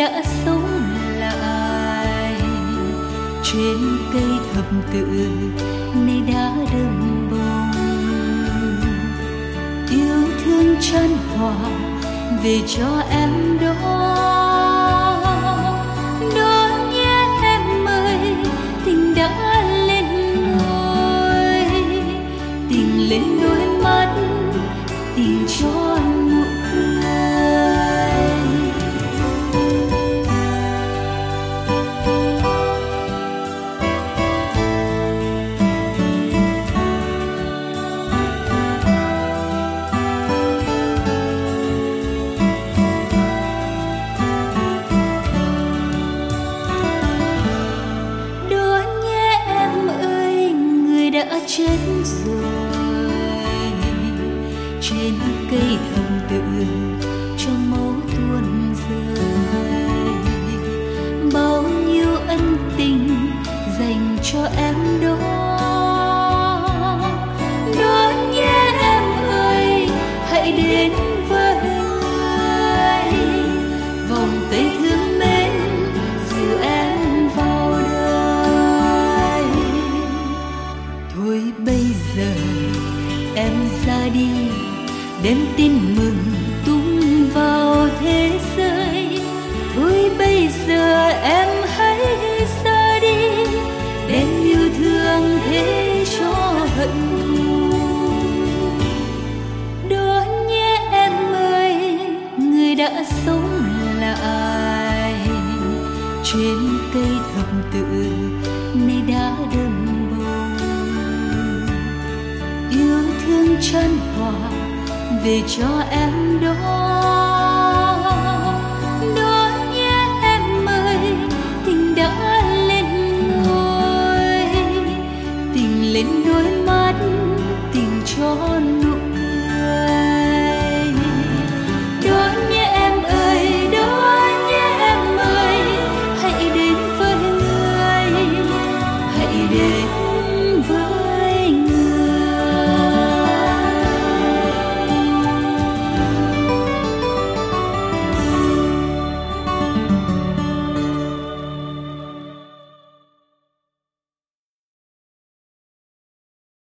đã sống lại trên cây thập tự nay đã đâm bông. Yêu thương chan hòa về cho em đó. Đó nhé em ơi, tình đã lên ngôi, tình lên đôi mắt, tình cho nụ cười. Chết rồi trên cây thập tự cho máu tuôn rơi. Bao nhiêu ân tình dành cho em đó. Đó nhé em ơi, hãy đến với người, vòng tay thương mến dìu em vào đời. Thôi bây giờ em ra đi, đem tin mừng tung vào thế giới. Thôi bây giờ em hãy ra đi, đem yêu thương thế cho hận thù. Đó nhé em ơi, người đã sống lại trên cây thập tự nay đã đâm bông. Yêu thương chan hòa về cho em đó.